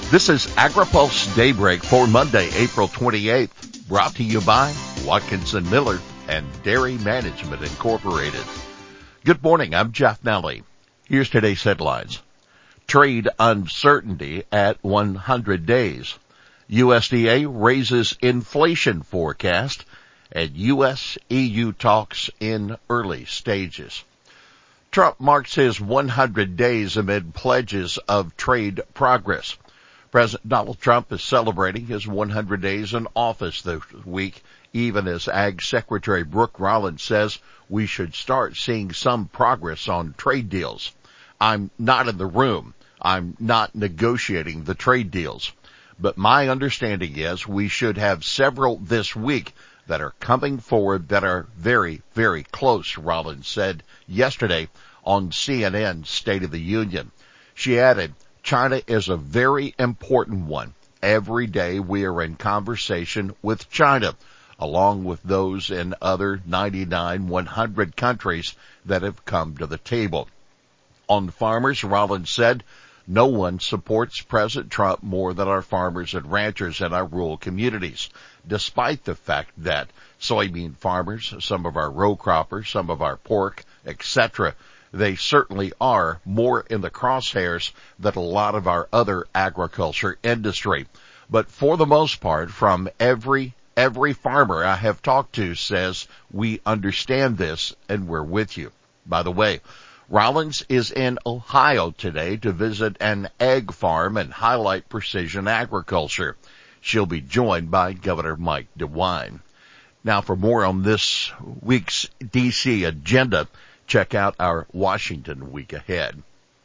This is AgriPulse Daybreak for Monday, April 28th, brought to you by Watkinson Miller and Dairy Management Incorporated. Good morning, I'm Jeff Nally. Here's today's headlines. Trade uncertainty at 100 days. USDA raises inflation forecast, and U.S.-EU talks in early stages. Trump marks his 100 days amid pledges of trade progress. President Donald Trump is celebrating his 100 days in office this week, even as Ag Secretary Brooke Rollins says we should start seeing some progress on trade deals. I'm not in the room. I'm not negotiating the trade deals. But my understanding is we should have several this week that are coming forward that are very, very close, Rollins said yesterday on CNN State of the Union. She added, China is a very important one. Every day we are in conversation with China, along with those in other 99, 100 countries that have come to the table. On farmers, Rollins said, no one supports President Trump more than our farmers and ranchers in our rural communities, despite the fact that soybean farmers, some of our row croppers, some of our pork, etc., they certainly are more in the crosshairs than a lot of our other agriculture industry. But for the most part, from every farmer I have talked to says, we understand this and we're with you. By the way, Rollins is in Ohio today to visit an egg farm and highlight precision agriculture. She'll be joined by Governor Mike DeWine. Now for more on this week's D.C. agenda, check out our Washington week ahead.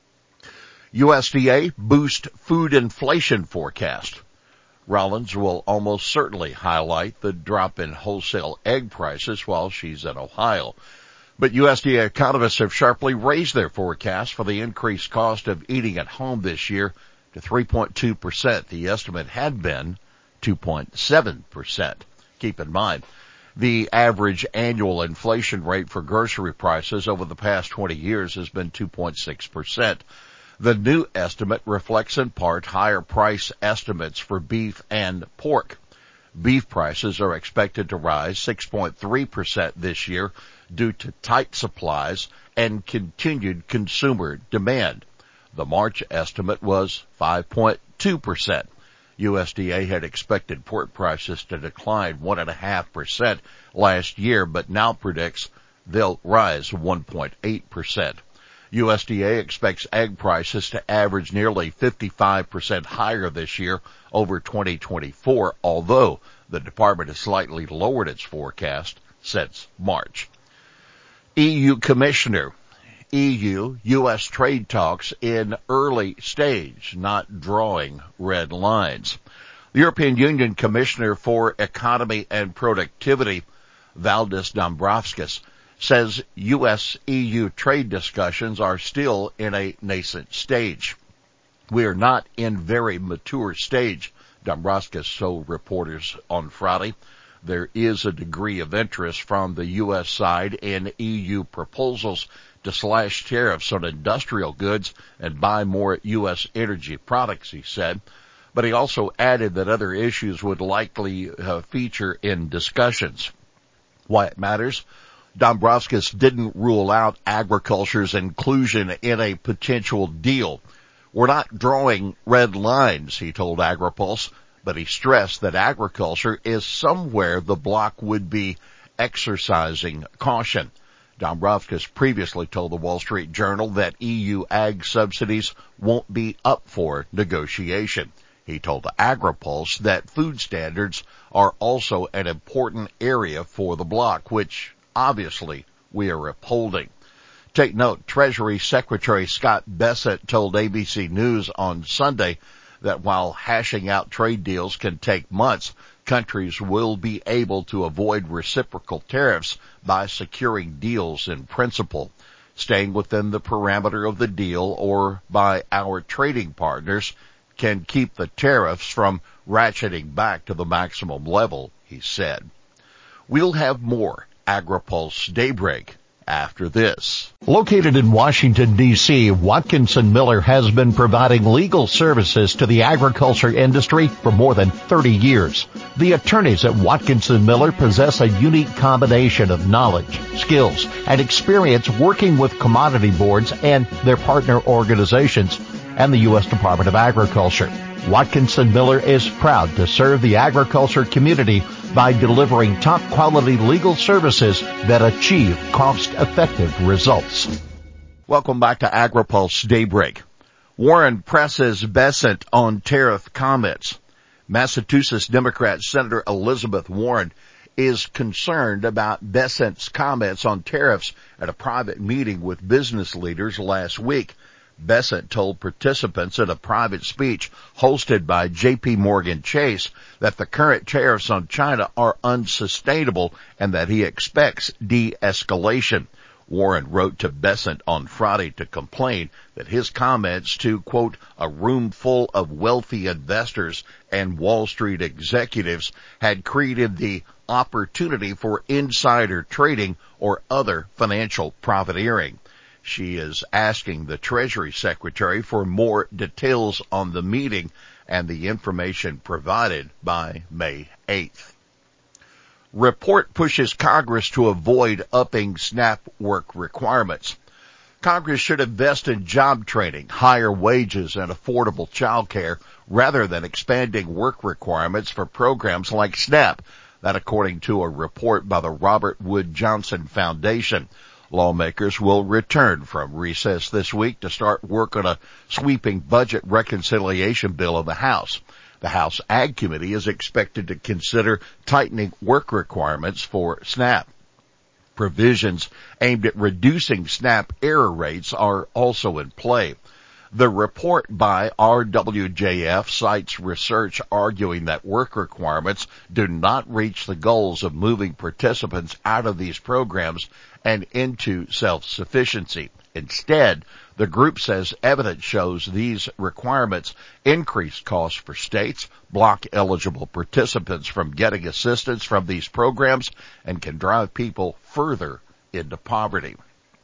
USDA boost food inflation forecast. Rollins will almost certainly highlight the drop in wholesale egg prices while she's in Ohio. But USDA economists have sharply raised their forecast for the increased cost of eating at home this year to 3.2%. The estimate had been 2.7%. Keep in mind, the average annual inflation rate for grocery prices over the past 20 years has been 2.6%. The new estimate reflects in part higher price estimates for beef and pork. Beef prices are expected to rise 6.3% this year due to tight supplies and continued consumer demand. The March estimate was 5.2%. USDA had expected pork prices to decline 1.5% last year, but now predicts they'll rise 1.8%. USDA expects egg prices to average nearly 55% higher this year over 2024, although the department has slightly lowered its forecast since March. EU Commissioner. EU-U.S. trade talks in early stage, not drawing red lines. The European Union Commissioner for Economy and Productivity, Valdis Dombrovskis, says U.S.-EU trade discussions are still in a nascent stage. We are not in very mature stage, Dombrovskis told reporters on Friday. There is a degree of interest from the U.S. side in EU proposals to slash tariffs on industrial goods and buy more U.S. energy products, he said. But he also added that other issues would likely feature in discussions. Why it matters? Dombrovskis didn't rule out agriculture's inclusion in a potential deal. We're not drawing red lines, he told AgriPulse, but he stressed that agriculture is somewhere the bloc would be exercising caution. Dombrovskis previously told the Wall Street Journal that EU ag subsidies won't be up for negotiation. He told AgriPulse that food standards are also an important area for the bloc, which obviously we are upholding. Take note, Treasury Secretary Scott Bessent told ABC News on Sunday that while hashing out trade deals can take months, countries will be able to avoid reciprocal tariffs by securing deals in principle, staying within the parameter of the deal, or by our trading partners can keep the tariffs from ratcheting back to the maximum level, he said. We'll have more AgriPulse Daybreak after this. Located in Washington, D.C., Watkinson Miller has been providing legal services to the agriculture industry for more than 30 years. The attorneys at Watkinson Miller possess a unique combination of knowledge, skills, and experience working with commodity boards and their partner organizations and the U.S. Department of Agriculture. Watkinson Miller is proud to serve the agriculture community by delivering top-quality legal services that achieve cost-effective results. Welcome back to AgriPulse Daybreak. Warren presses Bessent on tariff comments. Massachusetts Democrat Senator Elizabeth Warren is concerned about Bessent's comments on tariffs at a private meeting with business leaders last week. Bessent told participants at a private speech hosted by J.P. Morgan Chase that the current tariffs on China are unsustainable and that he expects de-escalation. Warren wrote to Bessent on Friday to complain that his comments to, quote, a room full of wealthy investors and Wall Street executives had created the opportunity for insider trading or other financial profiteering. She is asking the Treasury Secretary for more details on the meeting and the information provided by May 8th. Report pushes Congress to avoid upping SNAP work requirements. Congress should invest in job training, higher wages, and affordable child care rather than expanding work requirements for programs like SNAP. That according to a report by the Robert Wood Johnson Foundation. Lawmakers will return from recess this week to start work on a sweeping budget reconciliation bill in the House. The House Ag Committee is expected to consider tightening work requirements for SNAP. Provisions aimed at reducing SNAP error rates are also in play. The report by RWJF cites research arguing that work requirements do not reach the goals of moving participants out of these programs and into self-sufficiency. Instead, the group says evidence shows these requirements increase costs for states, block eligible participants from getting assistance from these programs, and can drive people further into poverty.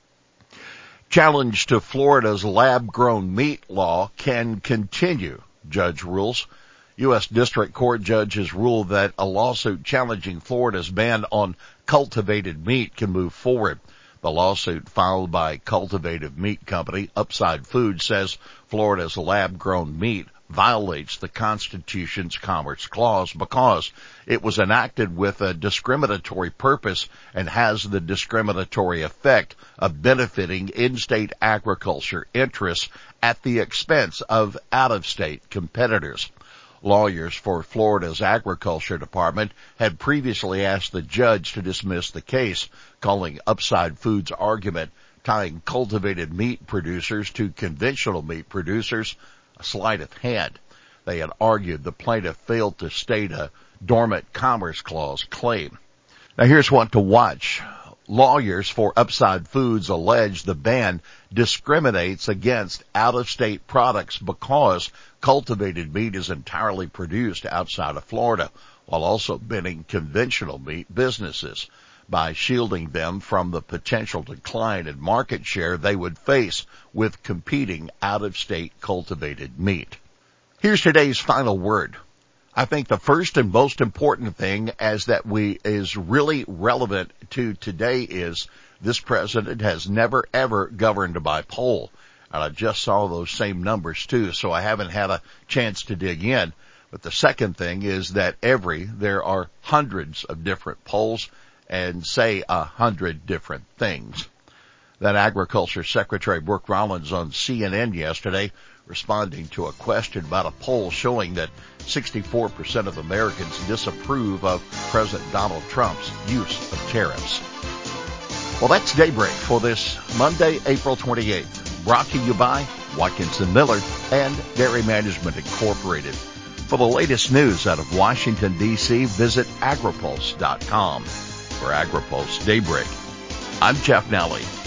Challenge to Florida's lab-grown meat law can continue, judge rules. U.S. District Court judges ruled that a lawsuit challenging Florida's ban on cultivated meat can move forward. The lawsuit filed by cultivated meat company Upside Foods says Florida's lab-grown meat violates the Constitution's Commerce Clause because it was enacted with a discriminatory purpose and has the discriminatory effect of benefiting in-state agriculture interests at the expense of out-of-state competitors. Lawyers for Florida's Agriculture Department had previously asked the judge to dismiss the case, calling Upside Foods' argument tying cultivated meat producers to conventional meat producers a sleight of hand. They had argued the plaintiff failed to state a dormant Commerce Clause claim. Now here's one to watch. Lawyers for Upside Foods allege the ban discriminates against out-of-state products because cultivated meat is entirely produced outside of Florida, while also banning conventional meat businesses. By shielding them from the potential decline in market share they would face with competing out-of-state cultivated meat. Here's today's final word. I think the first and most important thing is really relevant to today is this president has never ever governed by poll. And I just saw those same numbers too, so I haven't had a chance to dig in. But the second thing is that there are hundreds of different polls and say 100 different things. Then Agriculture Secretary Brooke Rollins on CNN yesterday responding to a question about a poll showing that 64% of Americans disapprove of President Donald Trump's use of tariffs. Well, that's Daybreak for this Monday, April 28th. Brought to you by Watkinson Miller and Dairy Management Incorporated. For the latest news out of Washington, D.C., visit agripulse.com. For AgriPulse Daybreak, I'm Jeff Nally.